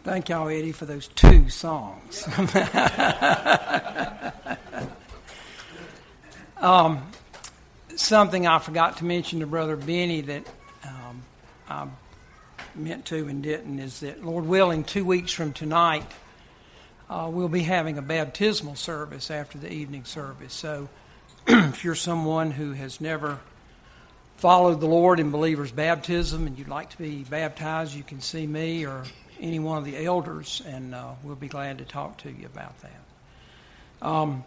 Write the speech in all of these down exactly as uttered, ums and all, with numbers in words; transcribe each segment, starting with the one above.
Thank y'all, Eddie, for those two songs. um, something I forgot to mention to Brother Benny that um, I meant to and didn't is that, Lord willing, two weeks from tonight, uh, we'll be having a baptismal service after the evening service. So if you're someone who has never followed the Lord in believer's baptism and you'd like to be baptized, you can see me or any one of the elders, and uh, we'll be glad to talk to you about that. Um,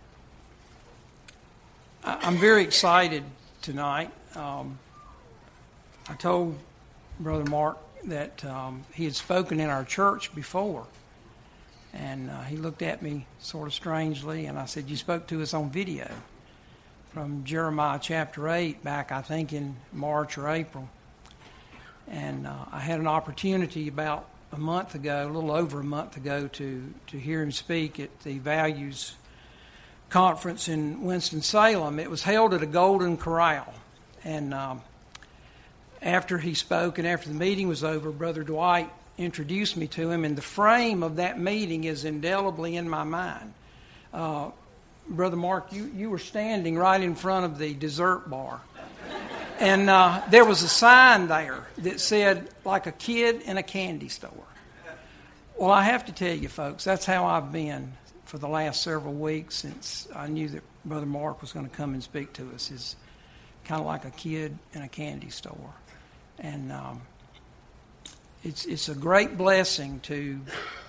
I, I'm very excited tonight. Um, I told Brother Mark that um, he had spoken in our church before, and uh, he looked at me sort of strangely, and I said, "You spoke to us on video from Jeremiah chapter eight back, I think, in March or April." And uh, I had an opportunity about a month ago, a little over a month ago, to, to hear him speak at the Values Conference in Winston-Salem. It was held at a Golden Corral. And um, after he spoke and after the meeting was over, Brother Dwight introduced me to him, and the frame of that meeting is indelibly in my mind. Uh, Brother Mark, you, you were standing right in front of the dessert bar. And uh, there was a sign there that said, like a kid in a candy store. Well, I have to tell you, folks, that's how I've been for the last several weeks since I knew that Brother Mark was going to come and speak to us, is kind of like a kid in a candy store. And um, it's it's a great blessing to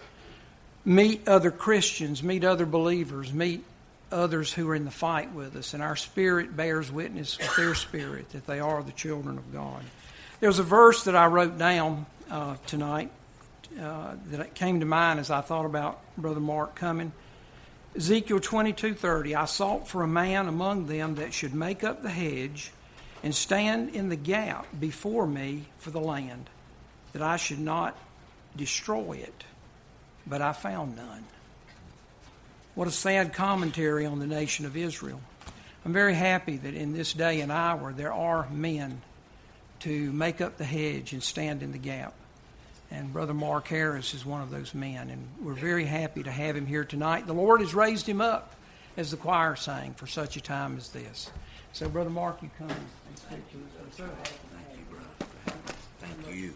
meet other Christians, meet other believers, meet others who are in the fight with us, and our spirit bears witness with their spirit that they are the children of God. There was a verse that I wrote down uh, tonight uh, that came to mind as I thought about Brother Mark coming. Ezekiel twenty-two thirty, I sought for a man among them that should make up the hedge and stand in the gap before me for the land, that I should not destroy it, but I found none. What a sad commentary on the nation of Israel. I'm very happy that in this day and hour there are men to make up the hedge and stand in the gap. And Brother Mark Harris is one of those men, and we're very happy to have him here tonight. The Lord has raised him up, as the choir sang, for such a time as this. So, Brother Mark, you come and speak to us. So happy. Thank you, brother. Thank you.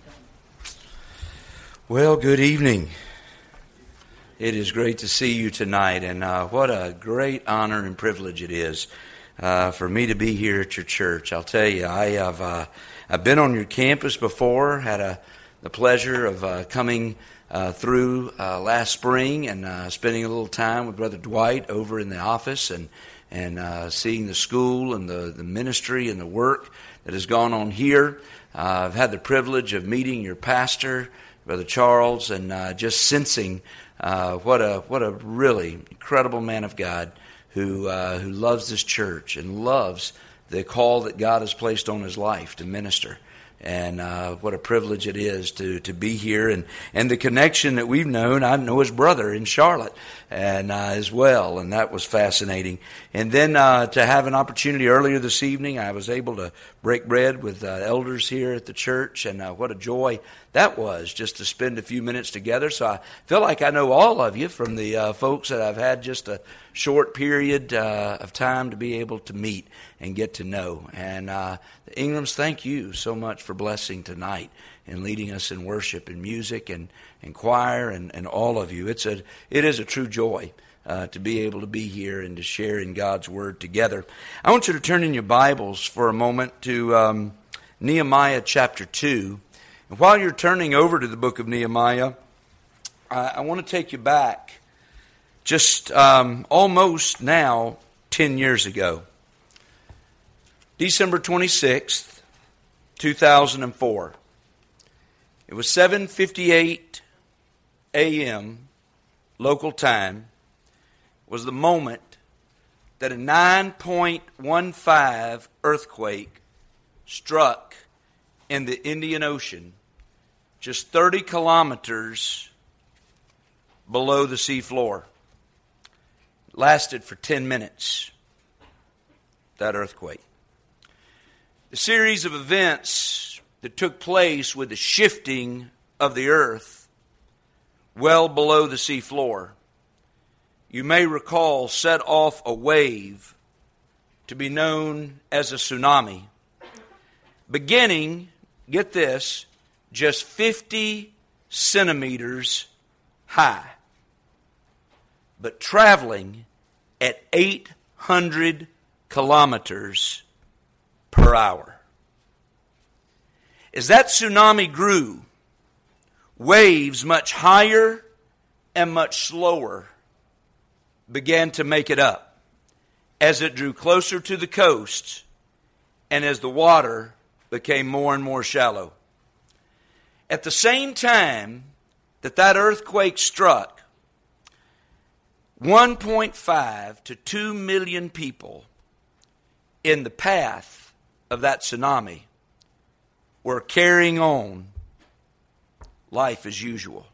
Well, good evening. It is great to see you tonight, and uh, what a great honor and privilege it is uh, for me to be here at your church. I'll tell you, I have uh, I've been on your campus before, had a, the pleasure of uh, coming uh, through uh, last spring and uh, spending a little time with Brother Dwight over in the office and and uh, seeing the school and the, the ministry and the work that has gone on here. Uh, I've had the privilege of meeting your pastor, Brother Charles, and uh, just sensing Uh, what a what a really incredible man of God who uh, who loves this church and loves the call that God has placed on his life to minister. And uh, what a privilege it is to, to be here, and, and the connection that we've known. I know his brother in Charlotte and uh, as well, and that was fascinating. And then uh, to have an opportunity earlier this evening, I was able to break bread with uh, elders here at the church, and uh, what a joy that was, just to spend a few minutes together. So I feel like I know all of you from the uh, folks that I've had just a short period uh, of time to be able to meet and get to know. And uh, the Ingrams, thank you so much for blessing tonight and leading us in worship and music and, and choir and, and all of you. It's a it is a true joy uh, to be able to be here and to share in God's Word together. I want you to turn in your Bibles for a moment to um, Nehemiah chapter two. And while you're turning over to the book of Nehemiah, I, I want to take you back just um, almost now ten years ago. December twenty-sixth, two thousand four. It was seven fifty-eight a.m. local time. Was the moment that a nine point one five earthquake struck in the Indian Ocean, just thirty kilometers below the seafloor. It lasted for ten minutes, that earthquake. The series of events that took place with the shifting of the earth well below the seafloor, you may recall, set off a wave to be known as a tsunami, beginning, get this, just fifty centimeters high, but traveling at eight hundred kilometers per hour. As that tsunami grew, waves much higher and much slower began to make it up as it drew closer to the coast and as the water became more and more shallow. At the same time that that earthquake struck, one point five to two million people in the path of that tsunami were carrying on life as usual.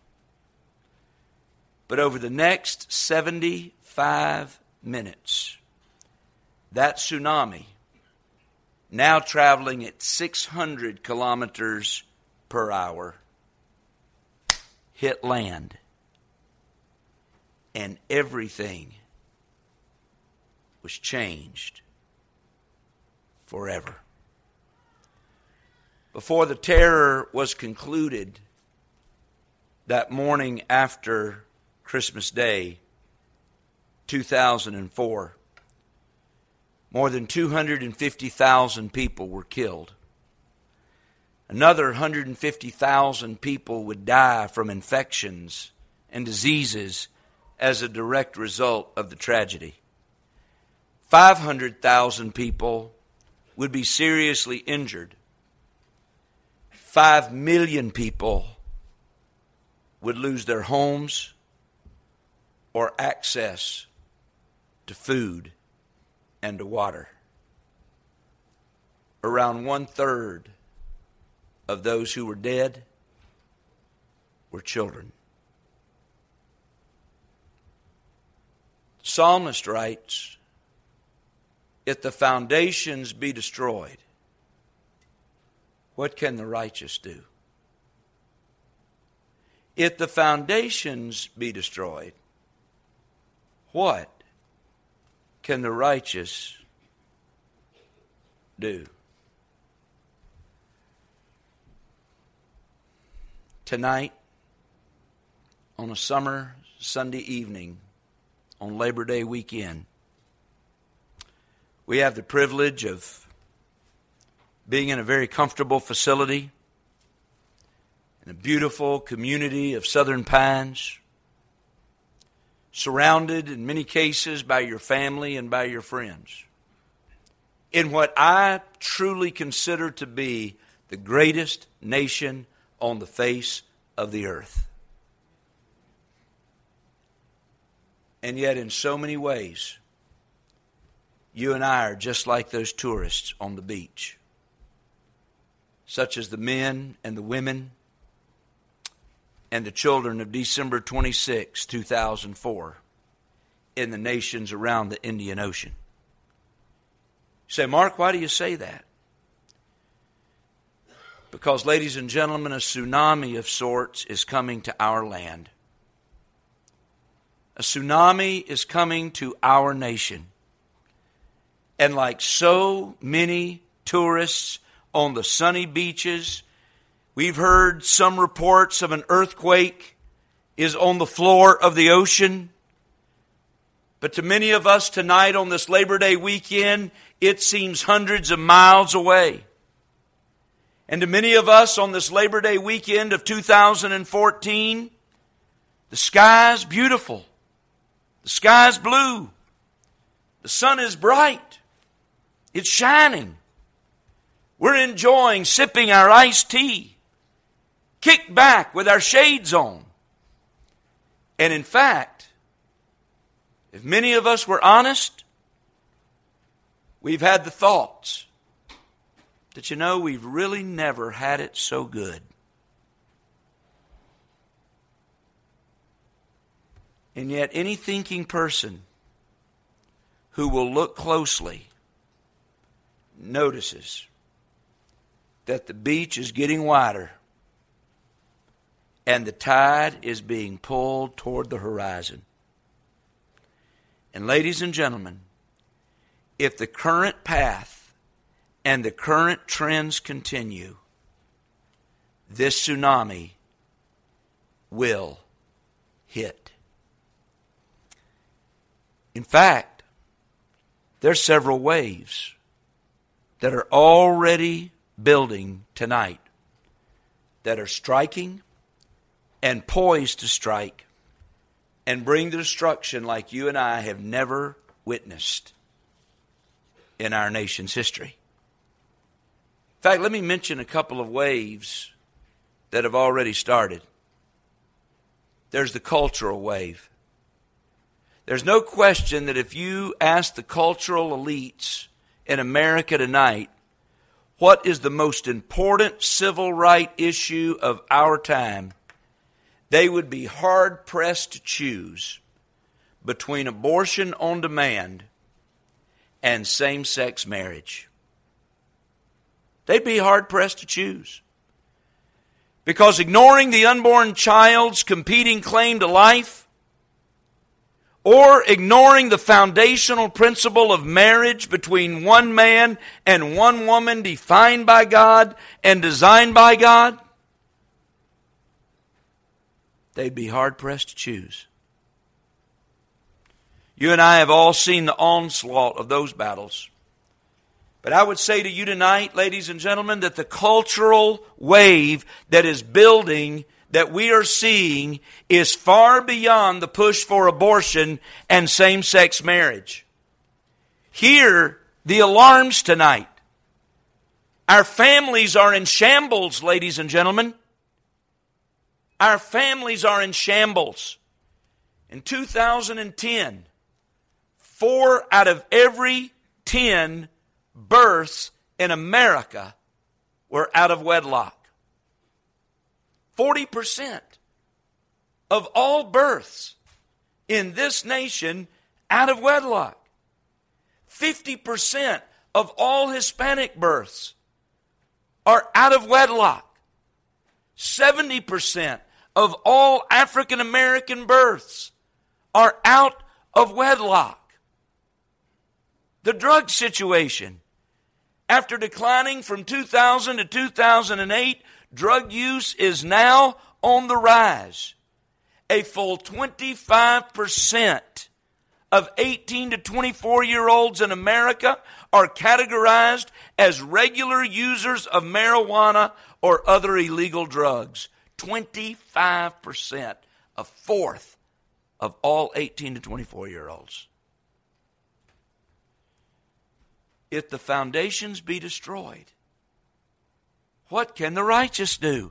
But over the next seventy-five minutes, that tsunami, now traveling at six hundred kilometers per hour, hit land. And everything was changed forever. Before the terror was concluded that morning after Christmas Day, two thousand four, more than two hundred fifty thousand people were killed. Another one hundred fifty thousand people would die from infections and diseases as a direct result of the tragedy. five hundred thousand people would be seriously injured. Five million people would lose their homes or access to food and to water. Around one third of those who were dead were children. The psalmist writes, "If the foundations be destroyed, what can the righteous do?" If the foundations be destroyed, what can the righteous do? Tonight, on a summer Sunday evening, on Labor Day weekend, we have the privilege of being in a very comfortable facility in a beautiful community of Southern Pines, surrounded in many cases by your family and by your friends, in what I truly consider to be the greatest nation on the face of the earth. And yet in so many ways, you and I are just like those tourists on the beach, such as the men and the women and the children of December twenty-sixth, two thousand four, in the nations around the Indian Ocean. You say, Mark, why do you say that? Because, ladies and gentlemen, a tsunami of sorts is coming to our land. A tsunami is coming to our nation. And like so many tourists on the sunny beaches, we've heard some reports of an earthquake is on the floor of the ocean. But to many of us tonight on this Labor Day weekend, it seems hundreds of miles away. And to many of us on this Labor Day weekend of two thousand fourteen, the sky's beautiful. The sky's blue. The sun is bright. It's shining. We're enjoying sipping our iced tea, kicked back with our shades on. And in fact, if many of us were honest, we've had the thoughts that, you know, we've really never had it so good. And yet any thinking person who will look closely notices that the beach is getting wider and the tide is being pulled toward the horizon. And ladies and gentlemen, if the current path and the current trends continue, this tsunami will hit. In fact, there's several waves that are already building tonight that are striking and poised to strike and bring the destruction like you and I have never witnessed in our nation's history. In fact, let me mention a couple of waves that have already started. There's the cultural wave. There's no question that if you ask the cultural elites in America tonight, what is the most important civil right issue of our time, they would be hard-pressed to choose between abortion on demand and same-sex marriage. They'd be hard-pressed to choose. Because ignoring the unborn child's competing claim to life, or ignoring the foundational principle of marriage between one man and one woman defined by God and designed by God, they'd be hard-pressed to choose. You and I have all seen the onslaught of those battles. But I would say to you tonight, ladies and gentlemen, that the cultural wave that is building, that we are seeing, is far beyond the push for abortion and same-sex marriage. Hear the alarms tonight. Our families are in shambles, ladies and gentlemen. Our families are in shambles. In two thousand ten, four out of every ten births in America were out of wedlock. forty percent of all births in this nation out of wedlock. fifty percent of all Hispanic births are out of wedlock. seventy percent of all African American births are out of wedlock. The drug situation, after declining from two thousand to two thousand eight, drug use is now on the rise. A full twenty-five percent of eighteen to twenty-four year olds in America are categorized as regular users of marijuana or other illegal drugs. twenty-five percent, a fourth of all eighteen to twenty-four year olds. If the foundations be destroyed, what can the righteous do?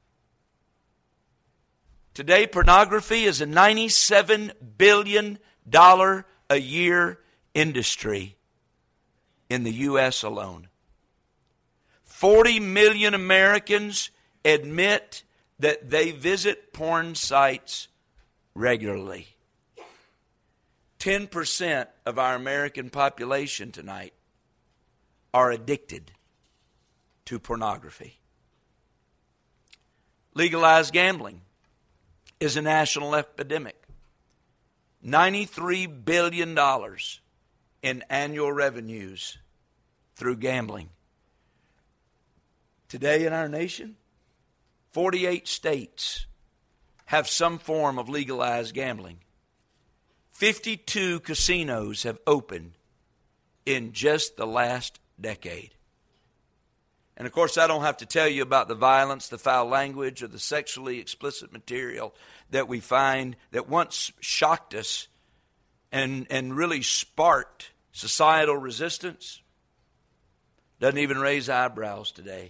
Today, pornography is a ninety-seven billion dollars a year industry in the U S alone. forty million Americans admit that they visit porn sites regularly. ten percent of our American population tonight are addicted to pornography. Legalized gambling is a national epidemic. ninety-three billion dollars in annual revenues through gambling. Today in our nation, forty-eight states have some form of legalized gambling. fifty-two casinos have opened in just the last decade. And of course, I don't have to tell you about the violence, the foul language, or the sexually explicit material that we find that once shocked us and, and really sparked societal resistance. Doesn't even raise eyebrows today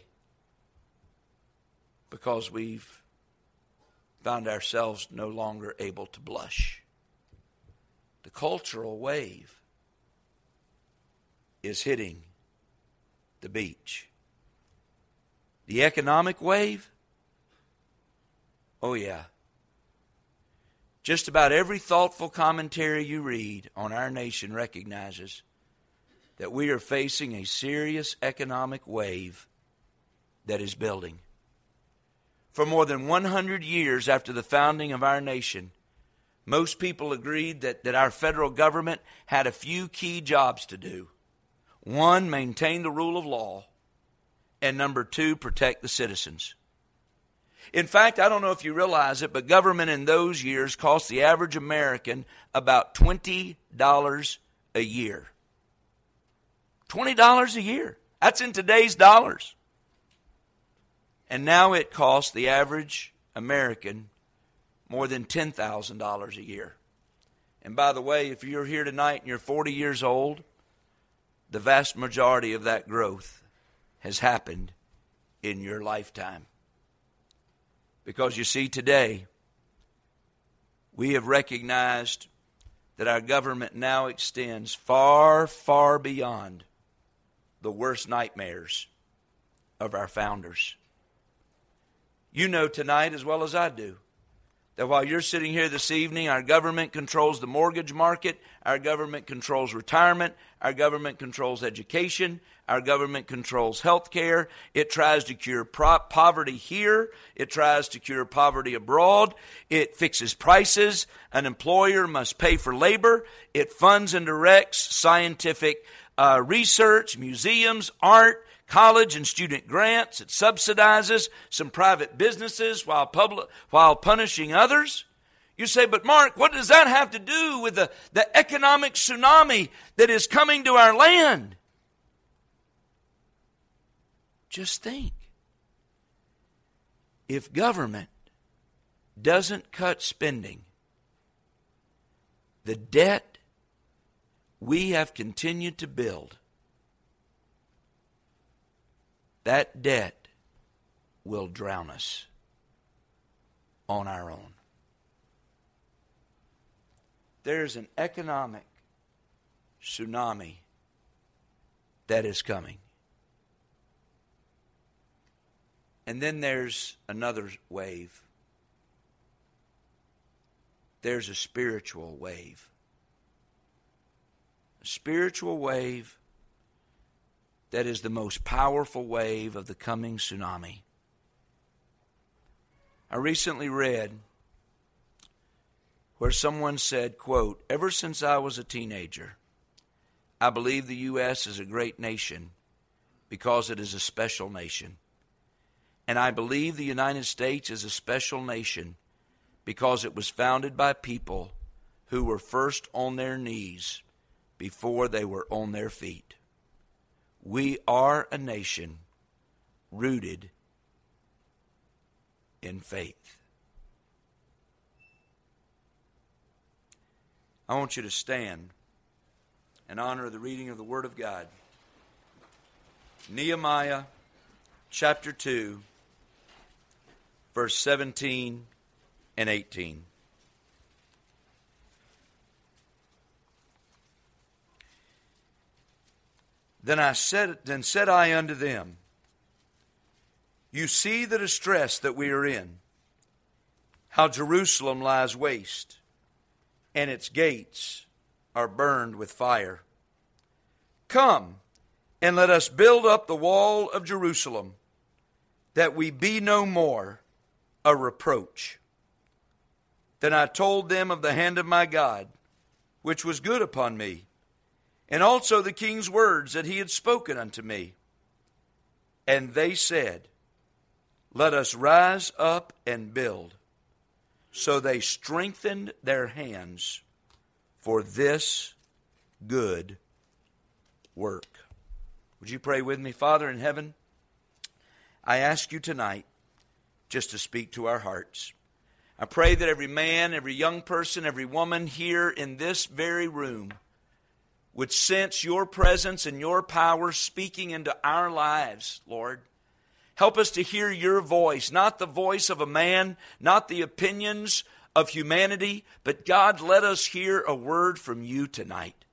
because we've found ourselves no longer able to blush. The cultural wave is hitting the beach. The economic wave? Oh yeah. Just about every thoughtful commentary you read on our nation recognizes that we are facing a serious economic wave that is building. For more than one hundred years after the founding of our nation, most people agreed that, that our federal government had a few key jobs to do. One, maintain the rule of law. And number two, protect the citizens. In fact, I don't know if you realize it, but government in those years cost the average American about twenty dollars a year. twenty dollars a year. That's in today's dollars. And now it costs the average American more than ten thousand dollars a year. And by the way, if you're here tonight and you're forty years old, the vast majority of that growth has happened in your lifetime. Because you see, today, we have recognized that our government now extends far, far beyond the worst nightmares of our founders. You know tonight as well as I do that while you're sitting here this evening, our government controls the mortgage market, our government controls retirement, our government controls education, our government controls health care. It tries to cure pro- poverty here. It tries to cure poverty abroad. It fixes prices. An employer must pay for labor. It funds and directs scientific uh, research, museums, art, college and student grants. It subsidizes some private businesses while public, while punishing others. You say, but Mark, what does that have to do with the, the economic tsunami that is coming to our land? Just think. If government doesn't cut spending, the debt we have continued to build, that debt will drown us on our own. There's an economic tsunami that is coming. And then there's another wave. There's a spiritual wave. A spiritual wave that is the most powerful wave of the coming tsunami. I recently read where someone said, quote, "Ever since I was a teenager, I believe the U S is a great nation because it is a special nation. And I believe the United States is a special nation because it was founded by people who were first on their knees before they were on their feet. We are a nation rooted in faith." I want you to stand in honor of the reading of the Word of God. Nehemiah chapter two, verse seventeen and eighteen. Then I said, then said I unto them, "You see the distress that we are in, how Jerusalem lies waste, and its gates are burned with fire. Come, and let us build up the wall of Jerusalem, that we be no more a reproach." Then I told them of the hand of my God, which was good upon me, and also the king's words that he had spoken unto me. And they said, "Let us rise up and build." So they strengthened their hands for this good work. Would you pray with me? Father in heaven, I ask you tonight just to speak to our hearts. I pray that every man, every young person, every woman here in this very room would sense your presence and your power speaking into our lives, Lord. Help us to hear your voice, not the voice of a man, not the opinions of humanity, but God, let us hear a word from you tonight.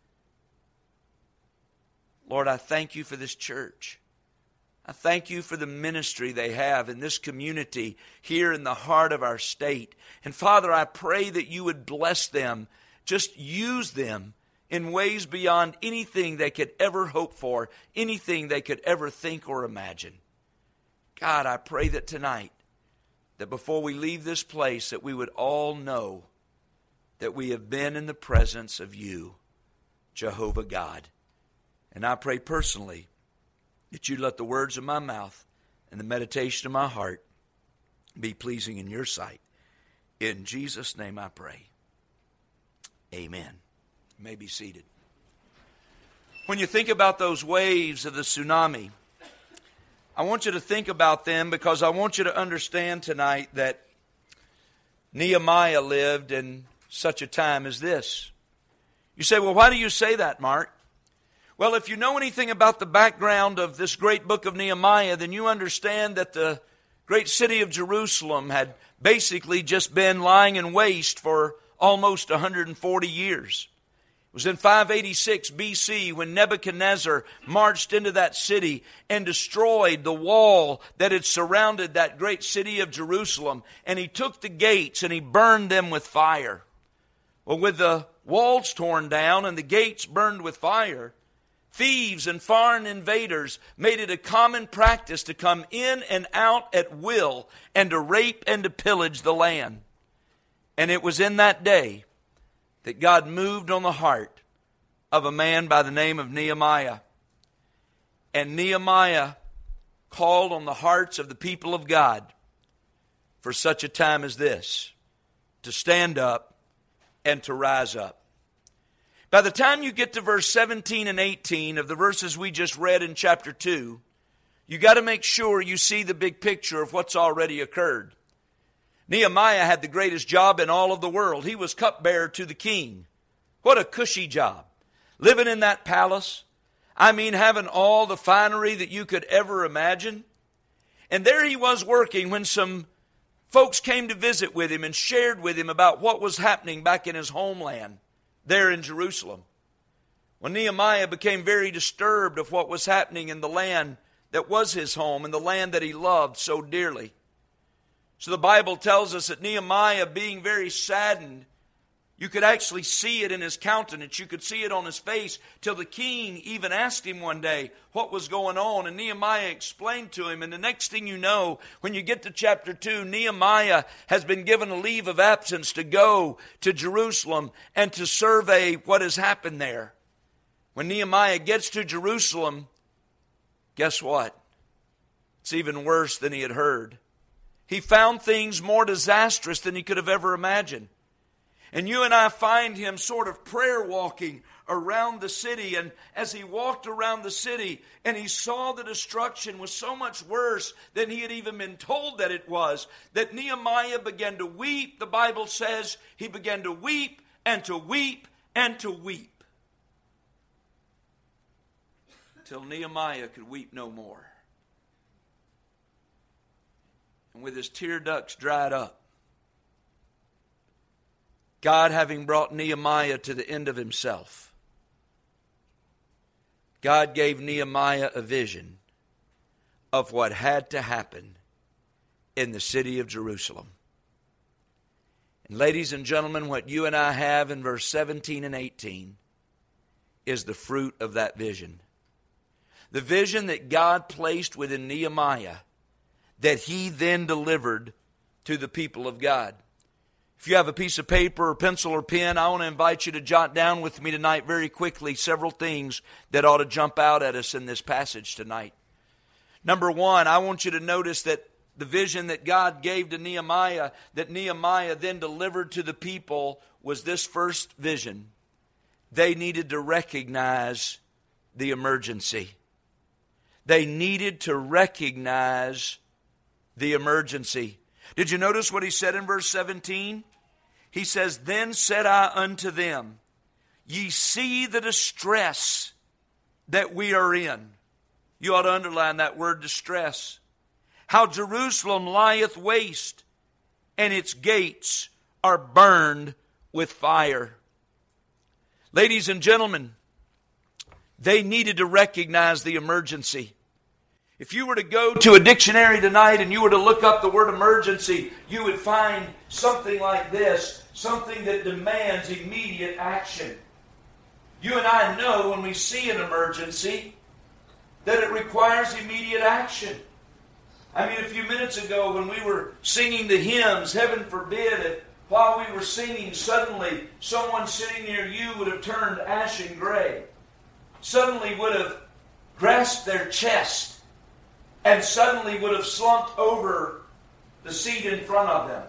Lord, I thank you for this church. I thank you for the ministry they have in this community here in the heart of our state. And Father, I pray that you would bless them, just use them in ways beyond anything they could ever hope for, anything they could ever think or imagine. God, I pray that tonight that before we leave this place, that we would all know that we have been in the presence of you, Jehovah God. And I pray personally that you let the words of my mouth and the meditation of my heart be pleasing in your sight. In Jesus' name I pray. Amen. You may be seated. When you think about those waves of the tsunami, I want you to think about them because I want you to understand tonight that Nehemiah lived in such a time as this. You say, well, why do you say that, Mark? Well, if you know anything about the background of this great book of Nehemiah, then you understand that the great city of Jerusalem had basically just been lying in waste for almost one hundred forty years. It was in five eighty-six B C when Nebuchadnezzar marched into that city and destroyed the wall that had surrounded that great city of Jerusalem. And he took the gates and he burned them with fire. Well, with the walls torn down and the gates burned with fire, thieves and foreign invaders made it a common practice to come in and out at will and to rape and to pillage the land. And it was in that day that God moved on the heart of a man by the name of Nehemiah. And Nehemiah called on the hearts of the people of God for such a time as this, to stand up and to rise up. By the time you get to verse seventeen and eighteen of the verses we just read in chapter two, you got to make sure you see the big picture of what's already occurred. Nehemiah had the greatest job in all of the world. He was cupbearer to the king. What a cushy job. Living in that palace. I mean, having all the finery that you could ever imagine. And there he was working when some folks came to visit with him and shared with him about what was happening back in his homeland there in Jerusalem. When Nehemiah became very disturbed of what was happening in the land that was his home and the land that he loved so dearly. So the Bible tells us that Nehemiah, being very saddened, you could actually see it in his countenance. You could see it on his face till the king even asked him one day what was going on. And Nehemiah explained to him. And the next thing you know, when you get to chapter two, Nehemiah has been given a leave of absence to go to Jerusalem and to survey what has happened there. When Nehemiah gets to Jerusalem, guess what? It's even worse than he had heard. He found things more disastrous than he could have ever imagined. And you and I find him sort of prayer walking around the city. And as he walked around the city and he saw the destruction was so much worse than he had even been told that it was, that Nehemiah began to weep. The Bible says he began to weep and to weep and to weep. Till Nehemiah could weep no more. And with his tear ducts dried up, God having brought Nehemiah to the end of himself, God gave Nehemiah a vision of what had to happen in the city of Jerusalem. And ladies and gentlemen, what you and I have in verse seventeen and eighteen is the fruit of that vision. The vision that God placed within Nehemiah that he then delivered to the people of God. If you have a piece of paper or pencil or pen, I want to invite you to jot down with me tonight very quickly several things that ought to jump out at us in this passage tonight. Number one, I want you to notice that the vision that God gave to Nehemiah, that Nehemiah then delivered to the people, was this first vision. They needed to recognize the emergency. They needed to recognize the emergency. Did you notice what he said in verse seventeen? He says, "Then said I unto them, ye see the distress that we are in." You ought to underline that word, distress. "How Jerusalem lieth waste, and its gates are burned with fire." Ladies and gentlemen, they needed to recognize the emergency. If you were to go to a dictionary tonight and you were to look up the word emergency, you would find something like this, something that demands immediate action. You and I know when we see an emergency that it requires immediate action. I mean, a few minutes ago when we were singing the hymns, heaven forbid if while we were singing suddenly someone sitting near you would have turned ashen gray, suddenly would have grasped their chest, and suddenly would have slumped over the seat in front of them.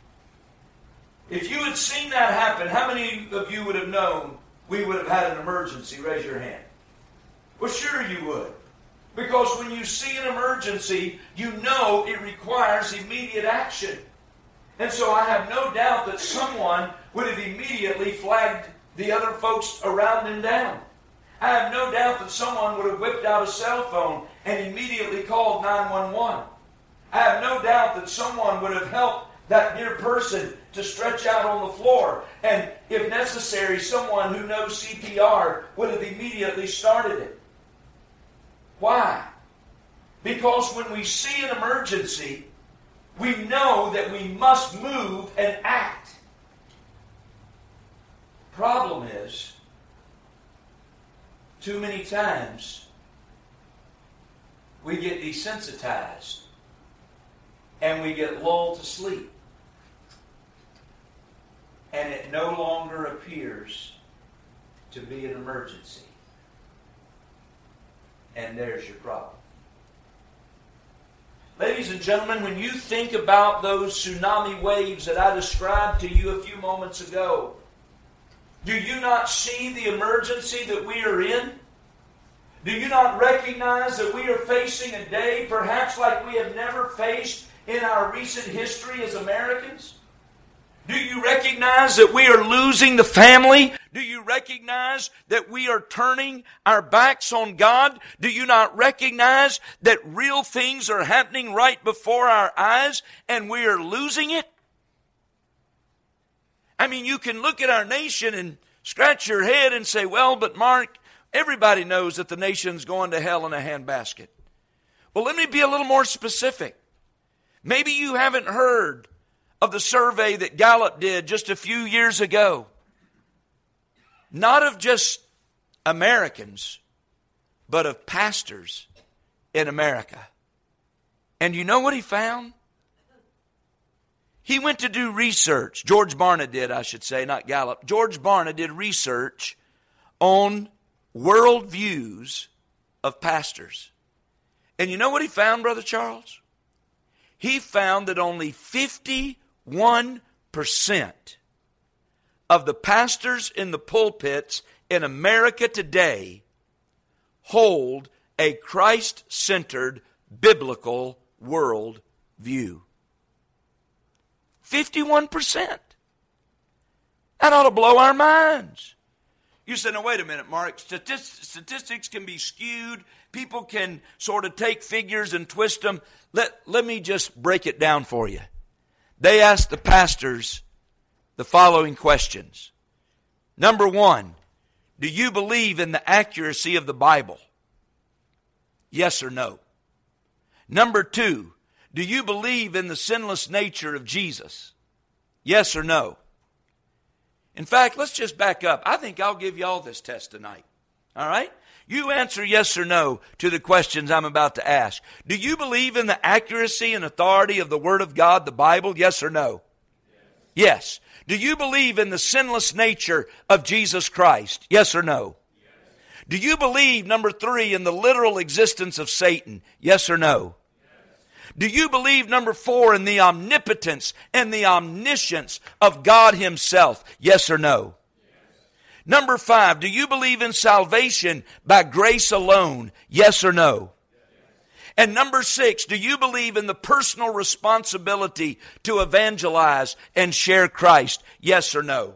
If you had seen that happen, how many of you would have known we would have had an emergency? Raise your hand. Well, sure you would. Because when you see an emergency, you know it requires immediate action. And so I have no doubt that someone would have immediately flagged the other folks around him down. I have no doubt that someone would have whipped out a cell phone and immediately called nine one one. I have no doubt that someone would have helped that dear person to stretch out on the floor. And if necessary, someone who knows C P R would have immediately started it. Why? Because when we see an emergency, we know that we must move and act. Problem is, too many times, we get desensitized and we get lulled to sleep. And it no longer appears to be an emergency. And there's your problem. Ladies and gentlemen, when you think about those tsunami waves that I described to you a few moments ago, do you not see the emergency that we are in? Do you not recognize that we are facing a day perhaps like we have never faced in our recent history as Americans? Do you recognize that we are losing the family? Do you recognize that we are turning our backs on God? Do you not recognize that real things are happening right before our eyes and we are losing it? I mean, you can look at our nation and scratch your head and say, well, but Mark, everybody knows that the nation's going to hell in a handbasket. Well, let me be a little more specific. Maybe you haven't heard of the survey that Gallup did just a few years ago. Not of just Americans, but of pastors in America. And you know what he found? He went to do research. George Barna did, I should say, not Gallup. George Barna did research on worldviews of pastors. And you know what he found, Brother Charles? He found that only fifty-one percent of the pastors in the pulpits in America today hold a Christ-centered biblical world view. fifty-one percent. That ought to blow our minds. You say, no, wait a minute, Mark. Statist- statistics can be skewed. People can sort of take figures and twist them. Let, let me just break it down for you. They asked the pastors the following questions. Number one, do you believe in the accuracy of the Bible? Yes or no? Number two, do you believe in the sinless nature of Jesus? Yes or no? In fact, let's just back up. I think I'll give you all this test tonight. All right? You answer yes or no to the questions I'm about to ask. Do you believe in the accuracy and authority of the Word of God, the Bible? Yes or no? Yes. Yes. Do you believe in the sinless nature of Jesus Christ? Yes or no? Yes. Do you believe, number three, in the literal existence of Satan? Yes or no? Do you believe, number four, in the omnipotence and the omniscience of God Himself? Yes or no? Yes. Number five, do you believe in salvation by grace alone? Yes or no? Yes. And number six, do you believe in the personal responsibility to evangelize and share Christ? Yes or no?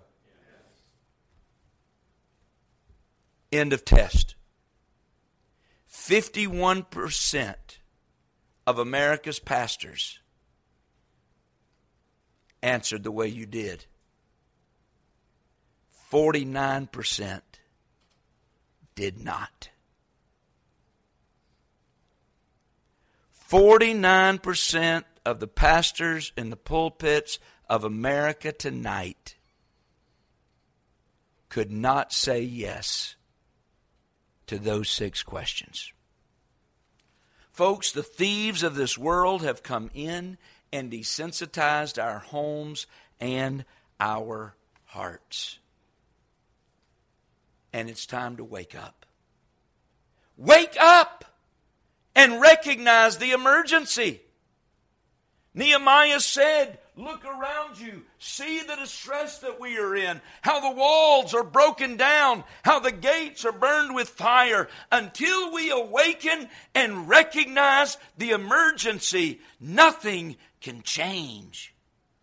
Yes. End of test. fifty-one percent of America's pastors answered the way you did. forty-nine percent did not. forty-nine percent of the pastors in the pulpits of America tonight could not say yes to those six questions. Folks, the thieves of this world have come in and desensitized our homes and our hearts. And it's time to wake up. Wake up and recognize the emergency. Nehemiah said, look around you. See the distress that we are in. How the walls are broken down. How the gates are burned with fire. Until we awaken and recognize the emergency, nothing can change.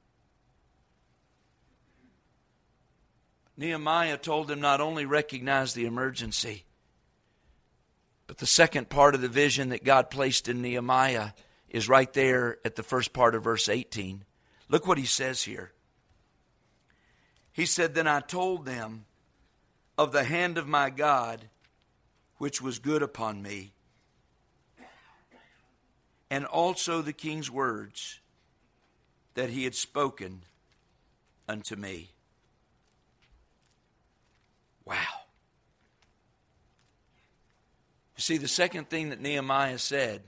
Nehemiah told them not only recognize the emergency, but the second part of the vision that God placed in Nehemiah is right there at the first part of verse eighteen. Look what he says here. He said, then I told them of the hand of my God, which was good upon me, and also the king's words that he had spoken unto me. Wow. You see, the second thing that Nehemiah said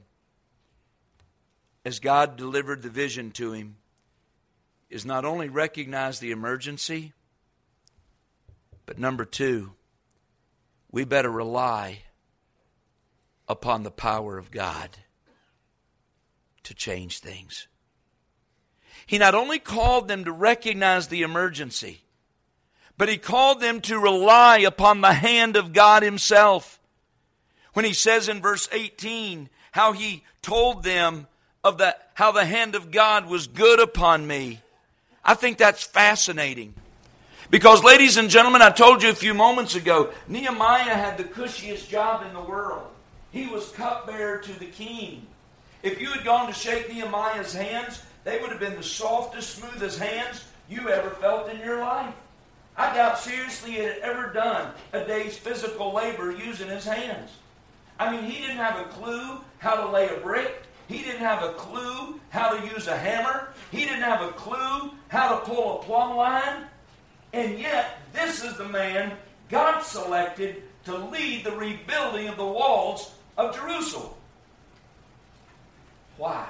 as God delivered the vision to him is not only recognize the emergency, but number two, we better rely upon the power of God to change things. He not only called them to recognize the emergency, but he called them to rely upon the hand of God himself. When he says in verse eighteen, how he told them of the, how the hand of God was good upon me. I think that's fascinating. Because, ladies and gentlemen, I told you a few moments ago, Nehemiah had the cushiest job in the world. He was cupbearer to the king. If you had gone to shake Nehemiah's hands, they would have been the softest, smoothest hands you ever felt in your life. I doubt seriously he had ever done a day's physical labor using his hands. I mean, he didn't have a clue how to lay a brick. He didn't have a clue how to use a hammer. He didn't have a clue how to pull a plumb line. And yet, this is the man God selected to lead the rebuilding of the walls of Jerusalem. Why?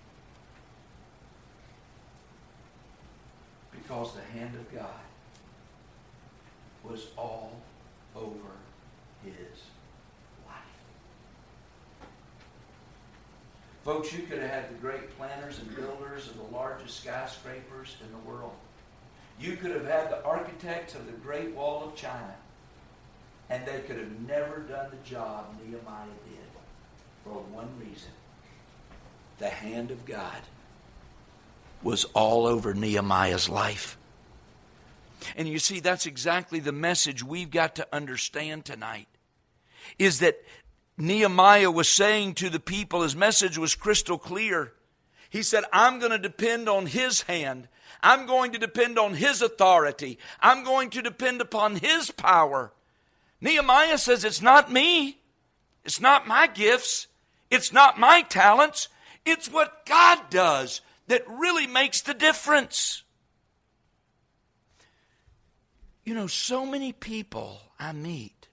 Because the hand of God was all over his life. Folks, you could have had the great planners and builders of the largest skyscrapers in the world. You could have had the architects of the Great Wall of China, and they could have never done the job Nehemiah did for one reason. The hand of God was all over Nehemiah's life. And you see, that's exactly the message we've got to understand tonight. Is that Nehemiah was saying to the people, his message was crystal clear. He said, I'm going to depend on his hand. I'm going to depend on his authority. I'm going to depend upon his power. Nehemiah says, it's not me. It's not my gifts. It's not my talents. It's what God does that really makes the difference. You know, so many people I meet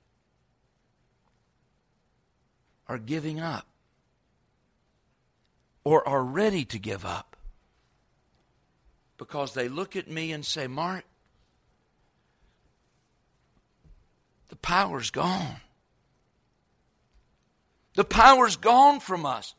are giving up or are ready to give up because they look at me and say, Mark, the power's gone. The power's gone from us.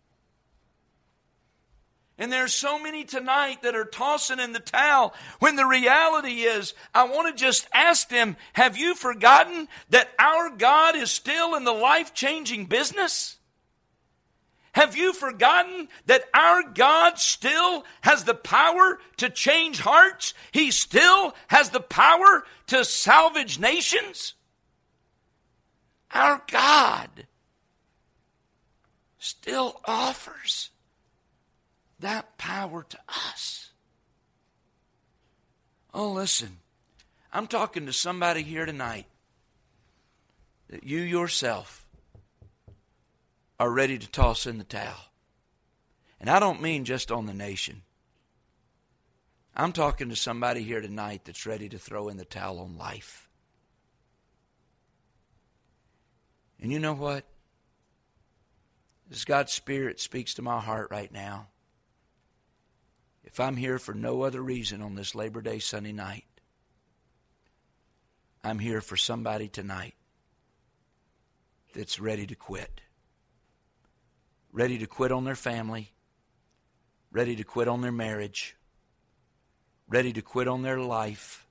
And there's so many tonight that are tossing in the towel when the reality is, I want to just ask them, have you forgotten that our God is still in the life-changing business? Have you forgotten that our God still has the power to change hearts? He still has the power to salvage nations? Our God still offers that power to us. Oh, listen, I'm talking to somebody here tonight that you yourself are ready to toss in the towel. And I don't mean just on the nation. I'm talking to somebody here tonight that's ready to throw in the towel on life. And you know what? As God's Spirit speaks to my heart right now, if I'm here for no other reason on this Labor Day Sunday night, I'm here for somebody tonight that's ready to quit. Ready to quit on their family. Ready to quit on their marriage. Ready to quit on their life.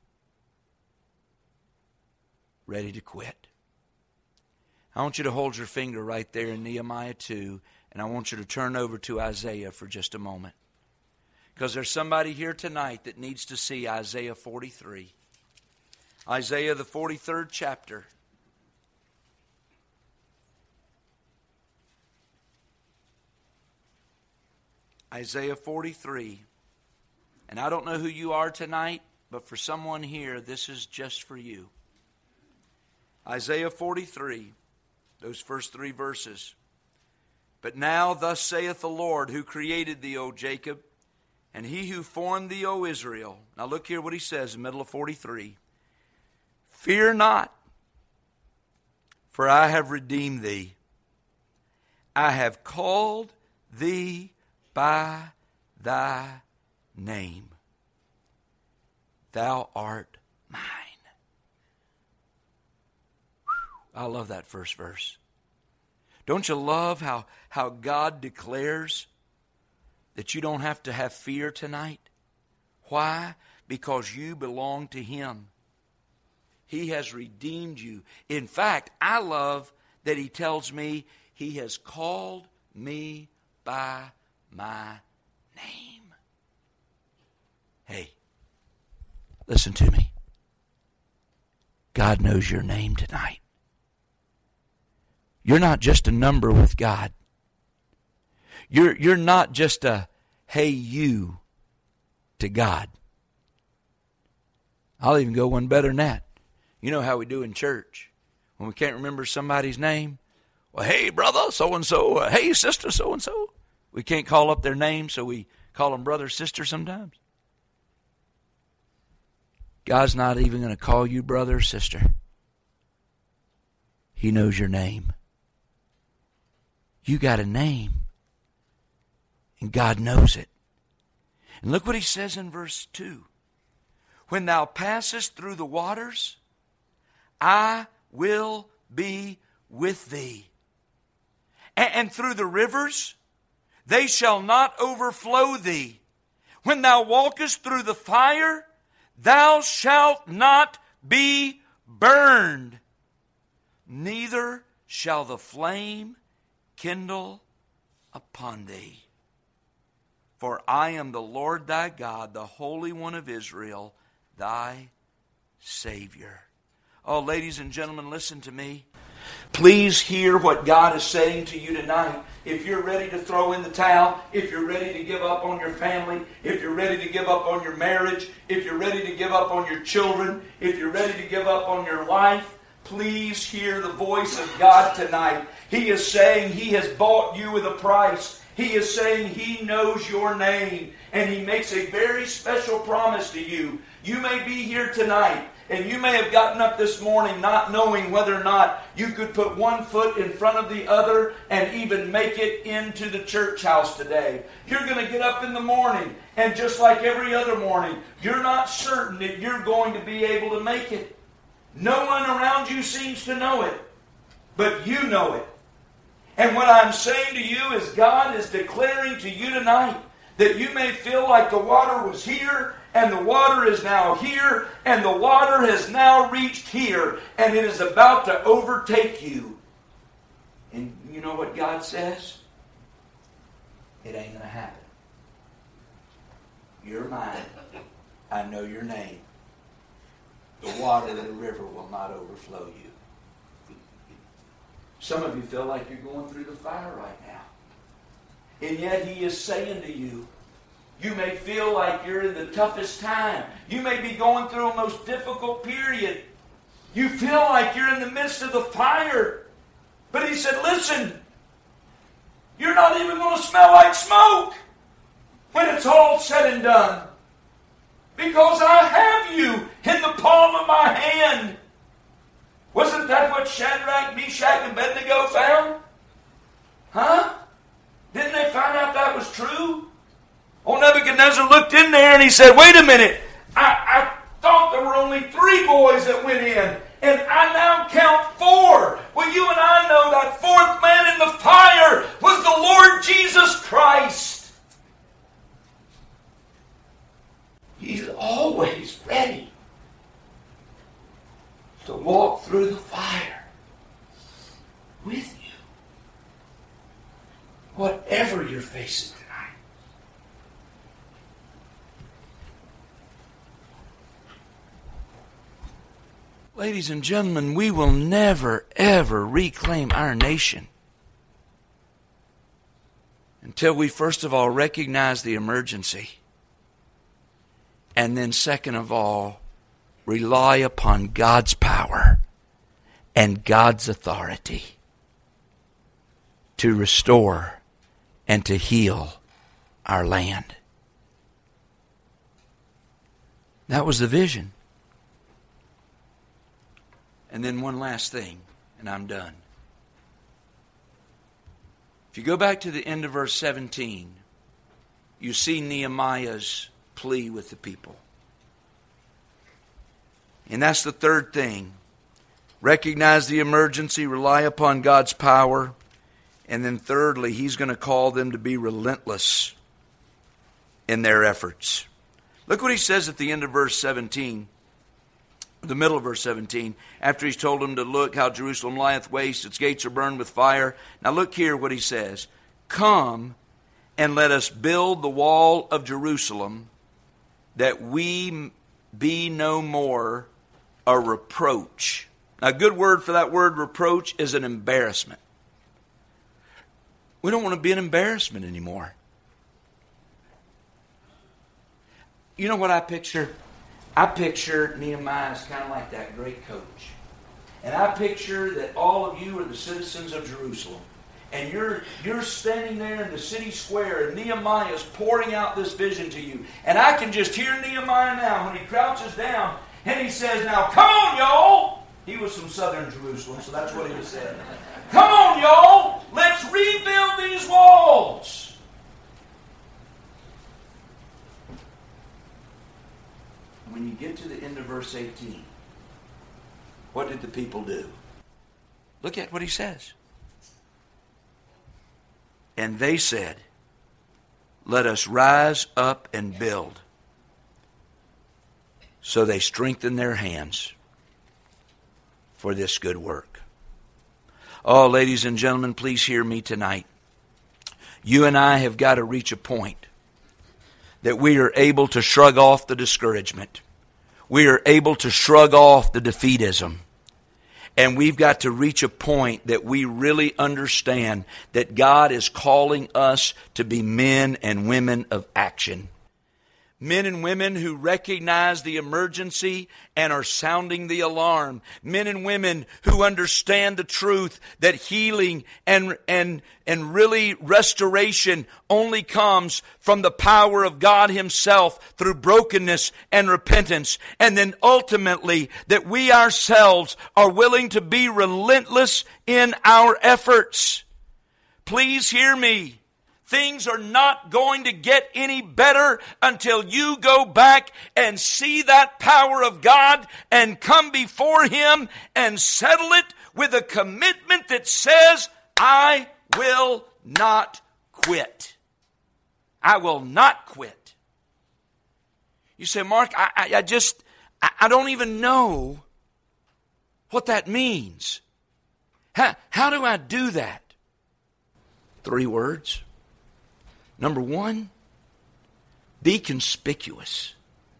Ready to quit. I want you to hold your finger right there in Nehemiah two, and I want you to turn over to Isaiah for just a moment. Because there's somebody here tonight that needs to see Isaiah forty-three. Isaiah, the forty-third chapter. Isaiah forty-three. And I don't know who you are tonight, but for someone here, this is just for you. Isaiah forty-three, those first three verses. But now thus saith the Lord, who created thee, O Jacob, and he who formed thee, O Israel. Now look here what he says in the middle of forty-three. Fear not, for I have redeemed thee. I have called thee by thy name. Thou art mine. Whew, I love that first verse. Don't you love how, how God declares that you don't have to have fear tonight? Why? Because you belong to Him. He has redeemed you. In fact, I love that He tells me He has called me by my name. Hey, listen to me. God knows your name tonight. You're not just a number with God. You're, you're not just a hey you to God. I'll even go one better than that. You know how we do in church. When we can't remember somebody's name. Well, hey brother so-and-so. Uh, hey sister so-and-so. We can't call up their name, so we call them brother, sister sometimes. God's not even going to call you brother or sister. He knows your name. You got a name. And God knows it. And look what He says in verse two. When thou passest through the waters, I will be with thee. And, and through the rivers, they shall not overflow thee. When thou walkest through the fire, thou shalt not be burned, neither shall the flame kindle upon thee. For I am the Lord thy God, the Holy One of Israel, thy Savior. Oh, ladies and gentlemen, listen to me. Please hear what God is saying to you tonight. If you're ready to throw in the towel, if you're ready to give up on your family, if you're ready to give up on your marriage, if you're ready to give up on your children, if you're ready to give up on your life, please hear the voice of God tonight. He is saying He has bought you with a price. He is saying He knows your name. And He makes a very special promise to you. You may be here tonight, and you may have gotten up this morning not knowing whether or not you could put one foot in front of the other and even make it into the church house today. You're going to get up in the morning, and just like every other morning, you're not certain that you're going to be able to make it. No one around you seems to know it, but you know it. And what I'm saying to you is God is declaring to you tonight that you may feel like the water was here, and the water is now here, and the water has now reached here, and it is about to overtake you. And you know what God says? It ain't going to happen. You're mine. I know your name. The water of the river will not overflow you. Some of you feel like you're going through the fire right now. And yet He is saying to you, you may feel like you're in the toughest time. You may be going through a most difficult period. You feel like you're in the midst of the fire. But He said, listen, you're not even going to smell like smoke when it's all said and done. Because I have you in the palm of my hand. Wasn't that what Shadrach, Meshach, and Abednego found? Huh? true? Old Nebuchadnezzar looked in there and he said, wait a minute. I, I thought there were only three boys that went in. And I now count four. Well, you and I know that fourth man in the fire was the Lord Jesus Christ. He's always ready to walk through the fire with you. Whatever you're facing tonight. Ladies and gentlemen, we will never, ever reclaim our nation until we first of all recognize the emergency, and then second of all, rely upon God's power and God's authority to restore and to heal our land. That was the vision. And then one last thing, and I'm done. If you go back to the end of verse seventeen, you see Nehemiah's plea with the people. And that's the third thing. Recognize the emergency, rely upon God's power. And then thirdly, he's going to call them to be relentless in their efforts. Look what he says at the end of verse seventeen. The middle of verse seventeen, after he's told them to look how Jerusalem lieth waste, its gates are burned with fire. Now look here what he says. Come and let us build the wall of Jerusalem, that we be no more a reproach. Now a good word for that word reproach is an embarrassment. We don't want to be an embarrassment anymore. You know what I picture? I picture Nehemiah as kind of like that great coach. And I picture that all of you are the citizens of Jerusalem. And you're, you're standing there in the city square, and Nehemiah is pouring out this vision to you. And I can just hear Nehemiah now when he crouches down and he says, now come on, y'all. He was from southern Jerusalem, so that's what he was saying. Come on, y'all. Let's rebuild these walls. When you get to the end of verse eighteen, what did the people do? Look at what he says. And they said, let us rise up and build. So they strengthened their hands for this good work. Oh, ladies and gentlemen, please hear me tonight. You and I have got to reach a point that we are able to shrug off the discouragement. We are able to shrug off the defeatism. And we've got to reach a point that we really understand that God is calling us to be men and women of action. Men and women who recognize the emergency and are sounding the alarm. Men and women who understand the truth that healing and, and, and really restoration only comes from the power of God Himself through brokenness and repentance. And then ultimately that we ourselves are willing to be relentless in our efforts. Please hear me. Things are not going to get any better until you go back and see that power of God and come before Him and settle it with a commitment that says, I will not quit. I will not quit. You say, Mark, I, I, I just, I, I don't even know what that means. How, how do I do that? Three words. Number one, be conspicuous.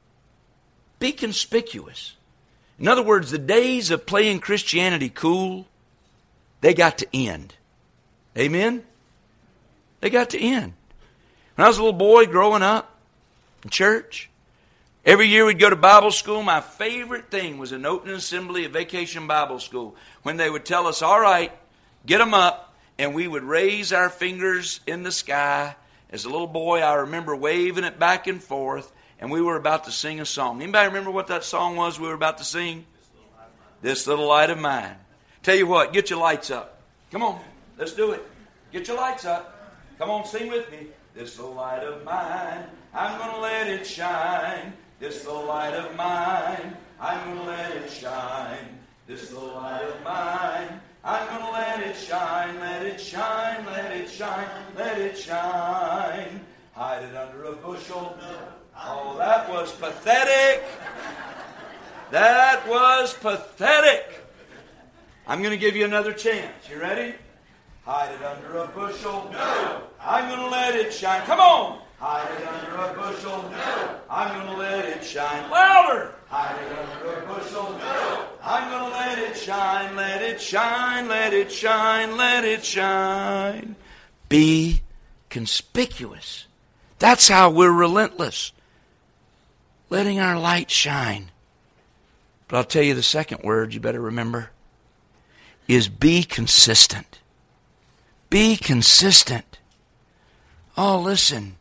Be conspicuous. In other words, the days of playing Christianity cool, they got to end. Amen? They got to end. When I was a little boy growing up in church, every year we'd go to Bible school. My favorite thing was an opening assembly, a vacation Bible school, when they would tell us, all right, get them up, and we would raise our fingers in the sky. As a little boy, I remember waving it back and forth, and we were about to sing a song. Anybody remember what that song was we were about to sing? This Little Light of Mine. Tell you what, get your lights up. Come on, let's do it. Get your lights up. Come on, sing with me. This little light of mine, I'm going to let it shine. This little light of mine, I'm going to let it shine. This little light of mine, I'm going to let it shine. Let it shine, let it shine, let it shine. Hide it under a bushel. Oh, that was pathetic. That was pathetic. I'm going to give you another chance. You ready? Hide it under a bushel. No. I'm going to let it shine. Come on. Hide it under a bushel. No. I'm going to let it shine. Louder. Hide it under a bushel. No. I'm going to let it shine. Let it shine. Let it shine. Let it shine. Be conspicuous. That's how we're relentless. Letting our light shine. But I'll tell you the second word you better remember is be consistent. Be consistent. Oh, listen.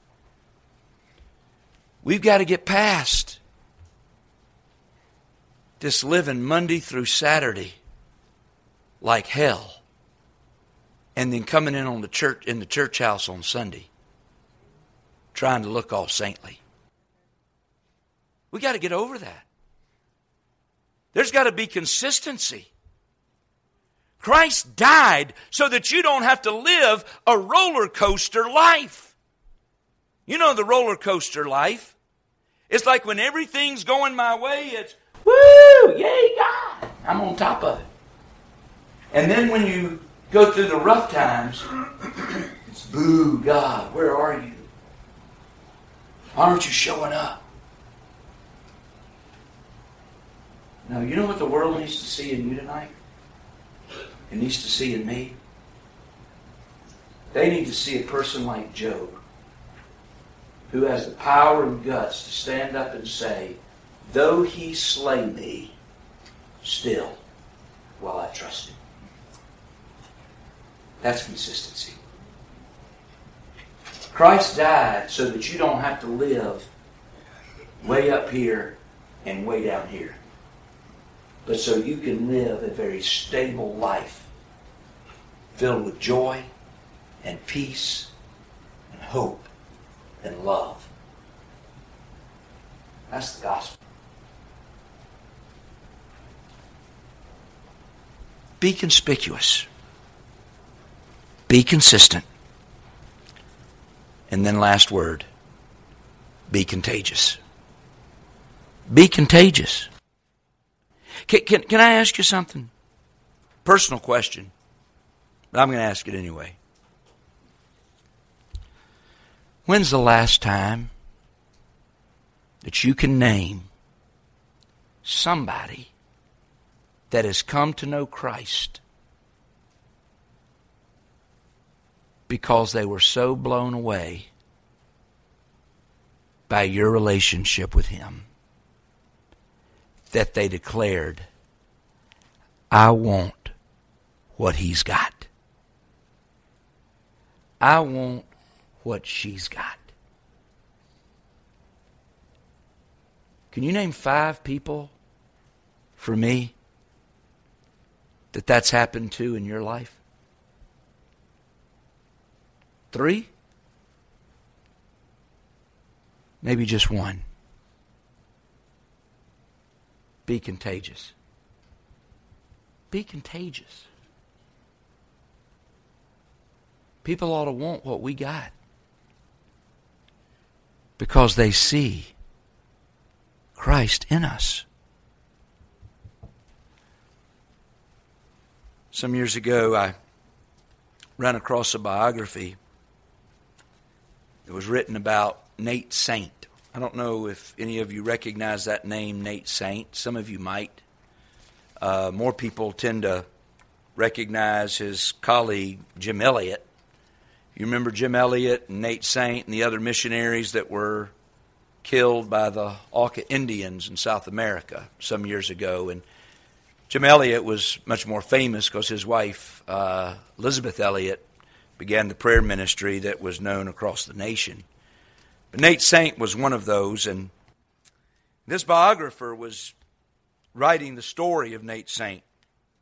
We've got to get past this living Monday through Saturday like hell, and then coming in on the church in the church house on Sunday, trying to look all saintly. We got to get over that. There's got to be consistency. Christ died so that you don't have to live a roller coaster life. You know the roller coaster life. It's like when everything's going my way, it's, woo, yay, God. I'm on top of it. And then when you go through the rough times, it's, boo, God, where are you? Why aren't you showing up? Now, you know what the world needs to see in you tonight? It needs to see in me. They need to see a person like Job, who has the power and guts to stand up and say, though he slay me, still will I trust him. That's consistency. Christ died so that you don't have to live way up here and way down here, but so you can live a very stable life filled with joy and peace and hope and love. That's the gospel. Be conspicuous. Be consistent. And then last word, be contagious. Be contagious. Can, can, can I ask you something? Personal question. But I'm going to ask it anyway. When's the last time that you can name somebody that has come to know Christ because they were so blown away by your relationship with Him that they declared, I want what He's got. I want what she's got. Can you name five people for me that that's happened to in your life? Three? Maybe just one. Be contagious. Be contagious. People ought to want what we got because they see Christ in us. Some years ago, I ran across a biography that was written about Nate Saint. I don't know if any of you recognize that name, Nate Saint. Some of you might. Uh, more people tend to recognize his colleague, Jim Elliot. You remember Jim Elliot and Nate Saint and the other missionaries that were killed by the Auca Indians in South America some years ago. And Jim Elliot was much more famous because his wife, uh, Elizabeth Elliot, began the prayer ministry that was known across the nation. But Nate Saint was one of those, and this biographer was writing the story of Nate Saint.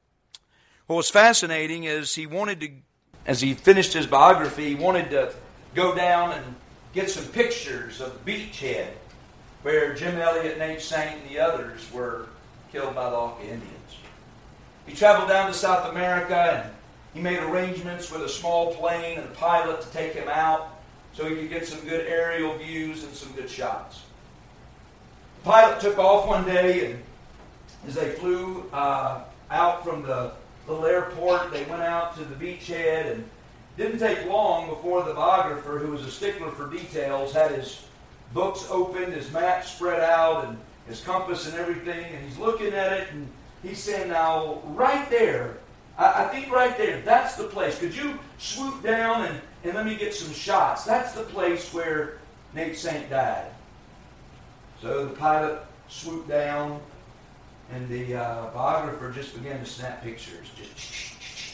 What was fascinating is he wanted to, as he finished his biography, he wanted to go down and get some pictures of the beachhead where Jim Elliott, Nate Saint, and the others were killed by the Auca Indians. He traveled down to South America, and he made arrangements with a small plane and a pilot to take him out so he could get some good aerial views and some good shots. The pilot took off one day, and as they flew uh, out from the little airport, they went out to the beachhead, and didn't take long before the biographer, who was a stickler for details, had his books open, his map spread out, and his compass and everything, and he's looking at it, and he's saying, now, right there, I, I think right there, that's the place. Could you swoop down and, and let me get some shots? That's the place where Nate Saint died. So the pilot swooped down, and the uh, biographer just began to snap pictures. Just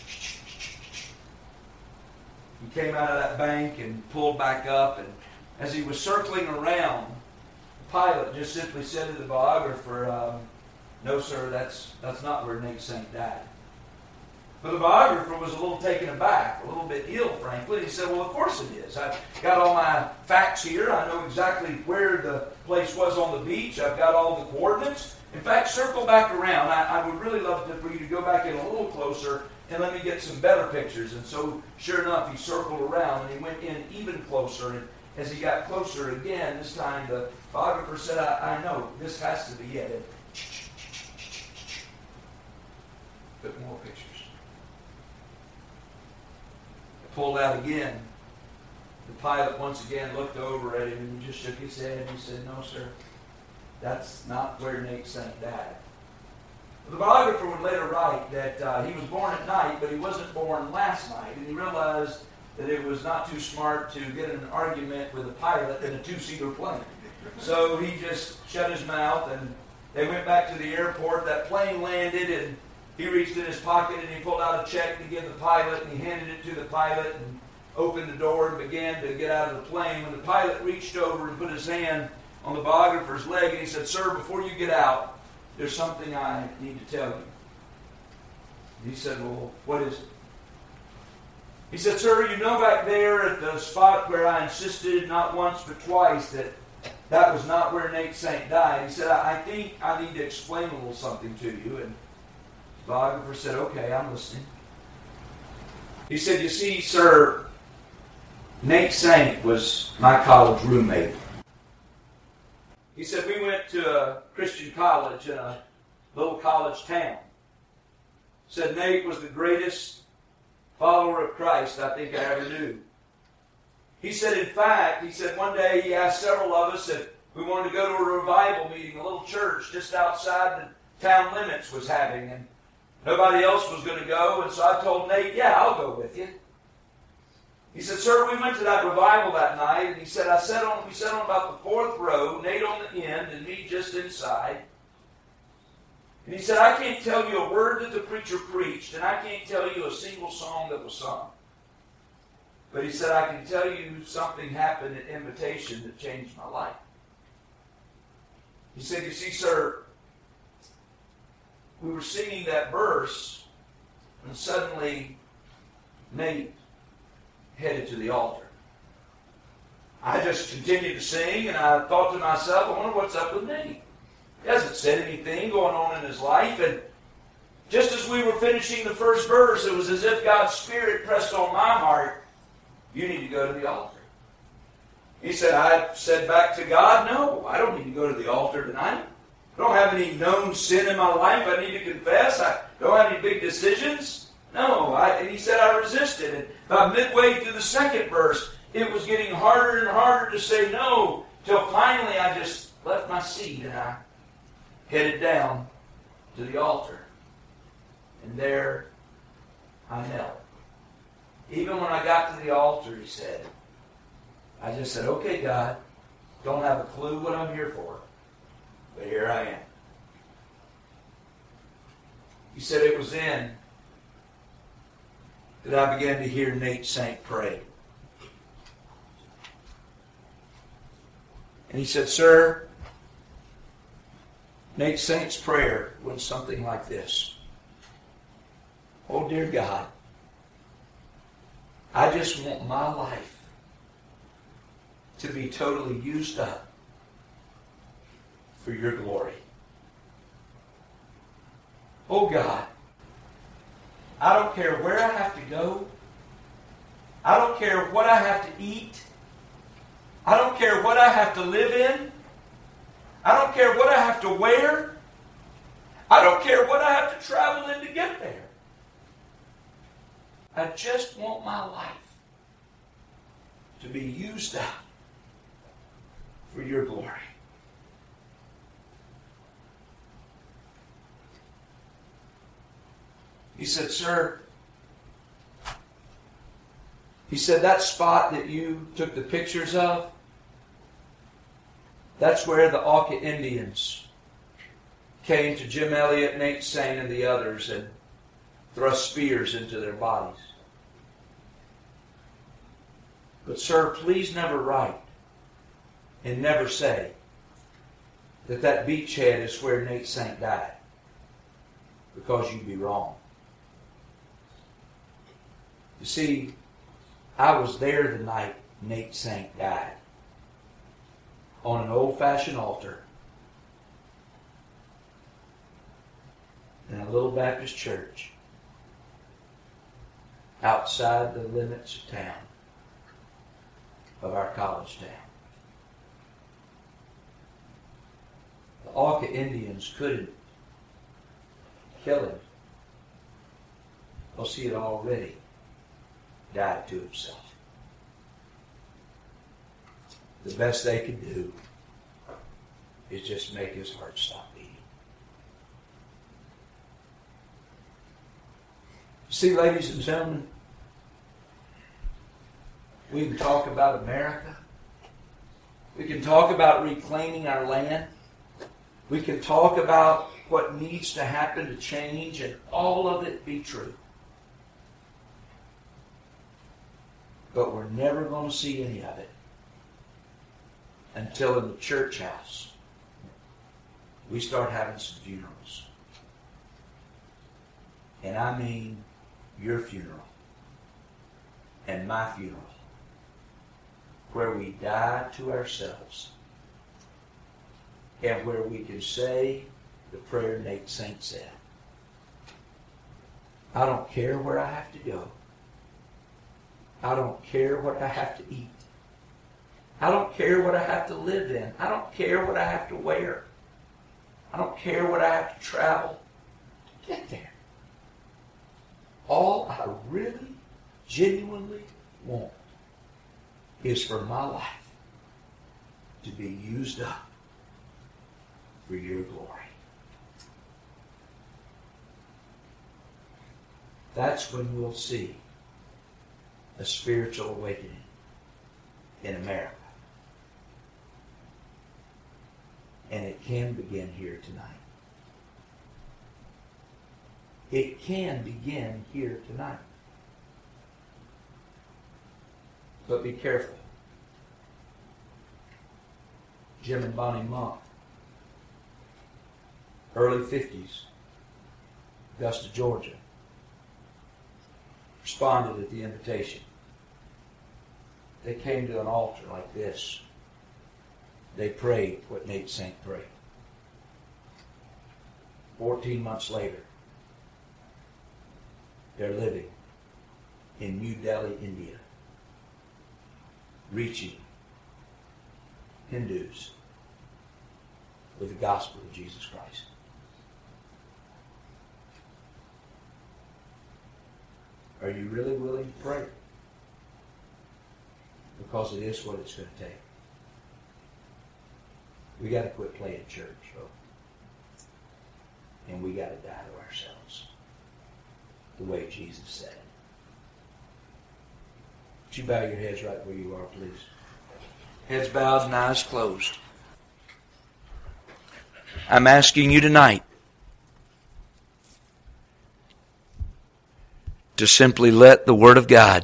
he came out of that bank and pulled back up, and as he was circling around, the pilot just simply said to the biographer, um, no, sir, that's that's not where Nate Saint died. But the biographer was a little taken aback, a little bit ill, frankly. He said, well, of course it is. I've got all my facts here. I know exactly where the place was on the beach. I've got all the coordinates. In fact, circle back around. I, I would really love to, for you to go back in a little closer and let me get some better pictures. And so, sure enough, he circled around and he went in even closer. And as he got closer again, this time the biographer said, I, I know, this has to be it. And took more pictures. Pulled out again. The pilot once again looked over at him and he just shook his head and he said, no, sir, that's not where Nate Saint died. The biographer would later write that uh, he was born at night, but he wasn't born last night, and he realized that it was not too smart to get in an argument with a pilot in a two-seater plane. So he just shut his mouth, and they went back to the airport. That plane landed, and he reached in his pocket, and he pulled out a check to give the pilot, and he handed it to the pilot, and opened the door and began to get out of the plane. When the pilot reached over and put his hand on the biographer's leg, and he said, sir, before you get out, there's something I need to tell you. And he said, well, what is it? He said, sir, you know back there at the spot where I insisted not once but twice that that was not where Nate Saint died. He said, I think I need to explain a little something to you. And the biographer said, okay, I'm listening. He said, you see, sir, Nate Saint was my college roommate. He said, we went to a Christian college in a little college town. He said, Nate was the greatest follower of Christ I think I ever knew. He said, in fact, he said one day he asked several of us if we wanted to go to a revival meeting, a little church just outside the town limits was having, and nobody else was going to go, and so I told Nate, yeah, I'll go with you. He said, sir, we went to that revival that night, and he said, I sat on, we sat on about the fourth row, Nate on the end, and me just inside. And he said, I can't tell you a word that the preacher preached, and I can't tell you a single song that was sung. But he said, I can tell you something happened at invitation that changed my life. He said, you see, sir, we were singing that verse, and suddenly Nate headed to the altar. I just continued to sing, and I thought to myself, I wonder what's up with Nate. He hasn't said anything going on in his life, and just as we were finishing the first verse, it was as if God's Spirit pressed on my heart, you need to go to the altar. He said, I said back to God, no, I don't need to go to the altar tonight. I don't have any known sin in my life I need to confess. I don't have any big decisions. No, I, and he said I resisted. And about midway through the second verse, it was getting harder and harder to say no, till finally I just left my seat and I headed down to the altar. And there I knelt. Even when I got to the altar, he said, I just said, okay, God, don't have a clue what I'm here for, but here I am. He said it was then that I began to hear Nate Saint pray. And he said, sir, Nate Saint's prayer went something like this. Oh, dear God, I just want my life to be totally used up for your glory. Oh God, I don't care where I have to go. I don't care what I have to eat. I don't care what I have to live in. I don't care what I have to wear. I don't care what I have to travel in to get there. I just want my life to be used up for your glory. He said, sir, he said, that spot that you took the pictures of, that's where the Auca Indians came to Jim Elliot, Nate Saint, and the others and thrust spears into their bodies. But sir, please never write and never say that that beachhead is where Nate Saint died, because you'd be wrong. You see, I was there the night Nate Saint died, on an old-fashioned altar in a little Baptist church outside the limits of town, of our college town. The Auca Indians couldn't kill him because he had already died to himself. The best they could do is just make his heart stop beating. See, ladies and gentlemen, we can talk about America. We can talk about reclaiming our land. We can talk about what needs to happen to change, and all of it be true. But we're never going to see any of it until in the church house we start having some funerals. And I mean your funeral and my funeral, where we die to ourselves and where we can say the prayer Nate Saint said. I don't care where I have to go. I don't care what I have to eat. I don't care what I have to live in. I don't care what I have to wear. I don't care what I have to travel to get there. All I really, genuinely want is for my life to be used up for your glory. That's when we'll see a spiritual awakening in America. And it can begin here tonight. It can begin here tonight. But be careful. Jim and Bonnie Monk, early fifties, Augusta, Georgia, responded at the invitation. They came to an altar like this. They prayed what Nate Saint prayed. Fourteen months later, they're living in New Delhi, India, reaching Hindus with the gospel of Jesus Christ. Are you really willing to pray? Because it is what it's going to take. We got to quit playing church, folks. And we got to die to ourselves the way Jesus said it. Would you bow your heads right where you are, please? Heads bowed and eyes closed. I'm asking you tonight to simply let the Word of God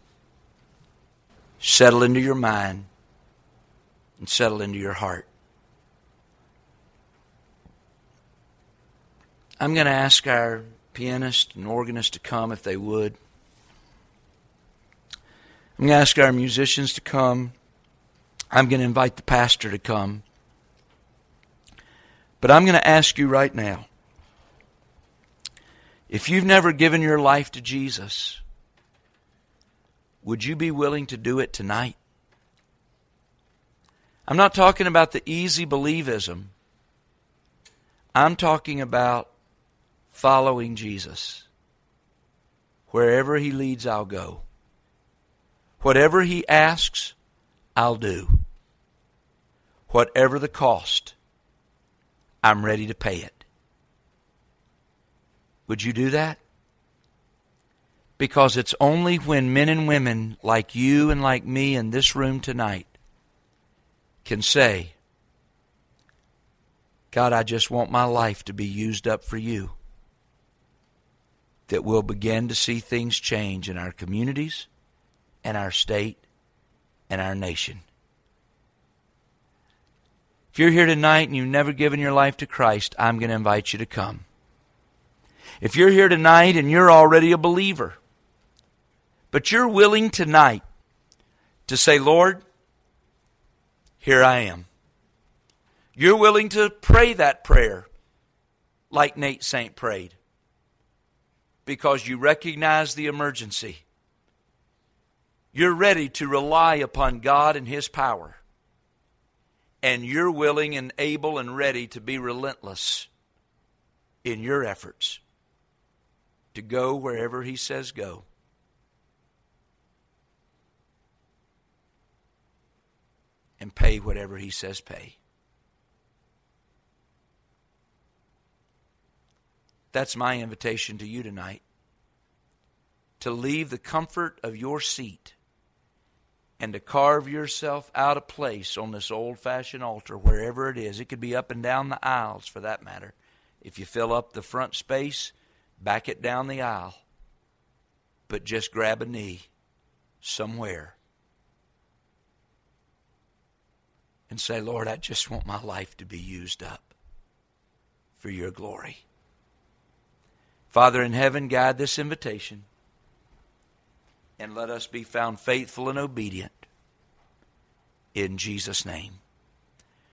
settle into your mind and settle into your heart. I'm going to ask our pianist and organist to come if they would. I'm going to ask our musicians to come. I'm going to invite the pastor to come. But I'm going to ask you right now, if you've never given your life to Jesus, would you be willing to do it tonight? I'm not talking about the easy believism. I'm talking about following Jesus. Wherever He leads, I'll go. Whatever He asks, I'll do. Whatever the cost, I'm ready to pay it. Would you do that? Because it's only when men and women like you and like me in this room tonight can say, God, I just want my life to be used up for you, that we'll begin to see things change in our communities and our state and our nation. If you're here tonight and you've never given your life to Christ, I'm going to invite you to come. If you're here tonight and you're already a believer, but you're willing tonight to say, Lord, here I am. You're willing to pray that prayer like Nate Saint prayed because you recognize the emergency. You're ready to rely upon God and His power. And you're willing and able and ready to be relentless in your efforts to go wherever He says go. And pay whatever He says pay. That's my invitation to you tonight. To leave the comfort of your seat and to carve yourself out a place on this old-fashioned altar, wherever it is. It could be up and down the aisles, for that matter. If you fill up the front space, back it down the aisle. But just grab a knee somewhere and say, Lord, I just want my life to be used up for your glory. Father in heaven, guide this invitation. And let us be found faithful and obedient. In Jesus' name.